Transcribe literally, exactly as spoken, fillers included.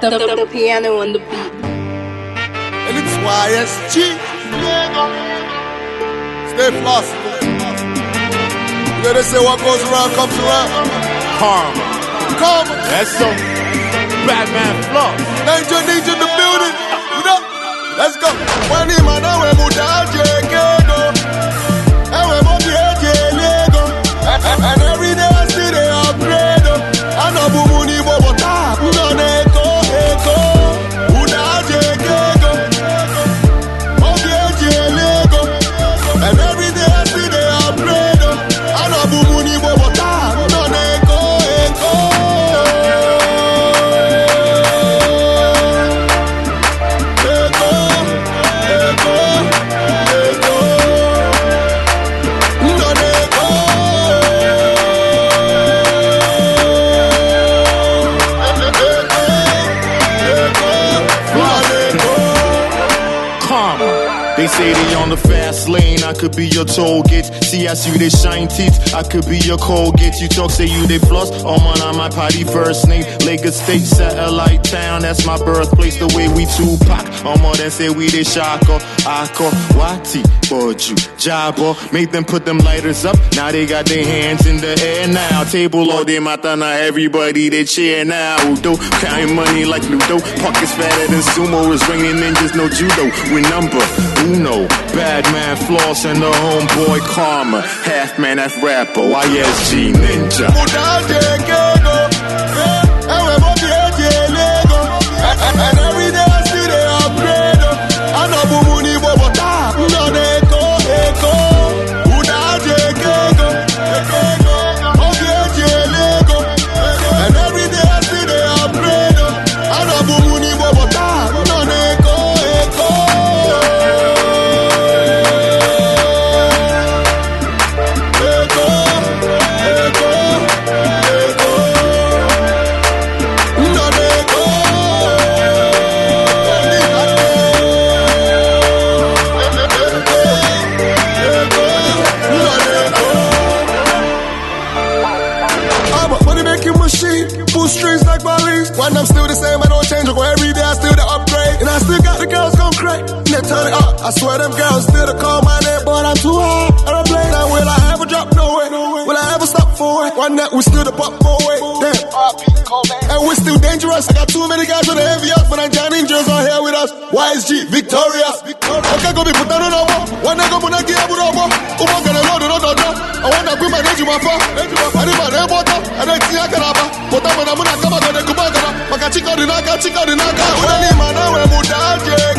the, the, the piano and the beat. And it's Y S G. Stay philosophical. You know they say what goes around comes around. Karma. Karma. That's so Batman Floss. Danger, danger in the building. You know? Let's go. When the man we mudaje kego. And we mudaje lego. And every day I see they upgrade. I know bumuni bobota. No neko eko. Mudaje kego. Mudaje lego. And every day I see they upgrade. I know bumuni bobota. No neko eko. They say they on the fast lane, I could be your toll gate. See, I see you, they shine teeth, I could be your Colgate. You talk, say you, they floss, oh man, on my party first name. Lagos State, satellite town, that's my birthplace. The way we Tupac, oh more than say we, they Shaka, Ako, Wati, Boju, Jabo. Make them put them lighters up, now they got their hands in the air now. Table all day, matana, everybody, they cheer now. Udo, counting money like Ludo, pockets fatter than sumo. It's raining ninjas, no judo, we number Uno, Badman Floss and the homeboy Karma. Half man, that rapper, Y S G Ninja. And every day I see they upgrade. I know Bumuni Bobota, no Neko, Eko, Udaje Kego, Ogeje Lego. And every day I see they upgrade. I know Bumuni Bobota, no Neko, Eko. Full strings like Bali's. When I'm still the same, I don't change. I go every day, I still the upgrade. And I still got the girls gon' crack. They turn it up. I swear them girls still to call my name, but I'm too high. I don't play. Now will I ever drop? No way. Will I ever stop for it? One night we still the pop for it. Damn. And we're still dangerous. I got too many guys with the heavy ups, but I'm Johnny Ninjas are here with us. Y S G, victorious. Okay, go be put down on our wall. One night go put that gear with our wall. Oh my God, I know, no, no, no. I want to quit my name to my phone. I need my name water. I don't see I can have. But I'm gonna come back and come back. Maka chico di naka, chico di naka. When any man I will mudaje.